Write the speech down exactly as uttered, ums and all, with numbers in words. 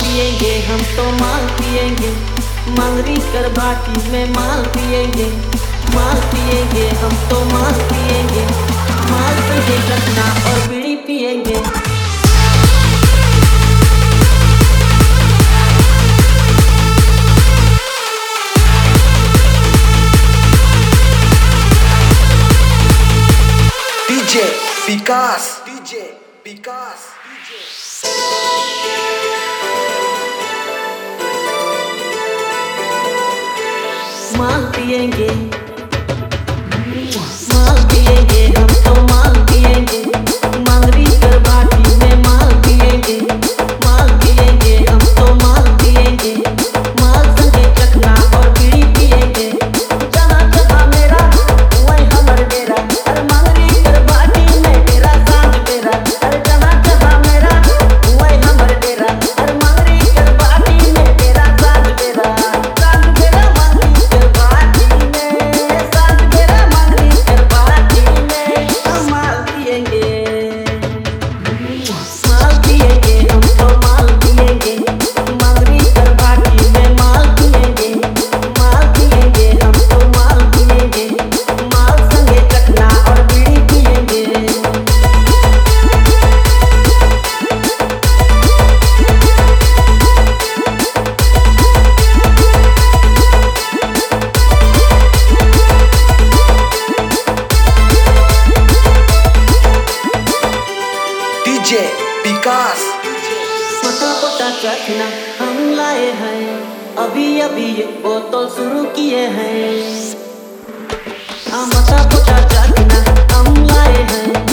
पिएंगे, हम तो माल पिएंगे, मंगरी कर भाटी में माल पिएंगे, माल पिएंगे, हम तो माल पिएंगे, माल संगे घटना और बीड़ी पिएंगे। डीजे विकास, डीजे विकास, माल पिएंगे, माल पिएंगे, हम तो माल पिएंगे, मंगरी कर भाटी में माल पिएंगे, माल पिएंगे, हम तो माल पिएंगे, माल संगे चखना और बीड़ी पिएंगे। जहाँ जहाँ मेरा वही हमर डेरा, अरे मंगरी कर भाटी में डेरा सांझ बेरा, अरे जहाँ जहाँ मेरा वही हमर डेरा, अरे मंगरी कर भाटी में डेरा सांझ बेरा, सांझ बेरा मंगरी कर भाटी में, सांझ बेरा मंगरी कर भाटी में हम माल पिएंगे, माल पिएंगे, हम तो माल पिएंगे, मंगरी कर भाटी में माल पिएंगे, माल पिएंगे, हम तो माल पिएंगे, माल संगे चखना और बीड़ी पिएंगे। डीजे विकास, छोटा छोटा चखना हम लाए हैं, अभी अभी ये बोतल शुरू किए हैं। हम छोटा छोटा चखना हम लाए हैं,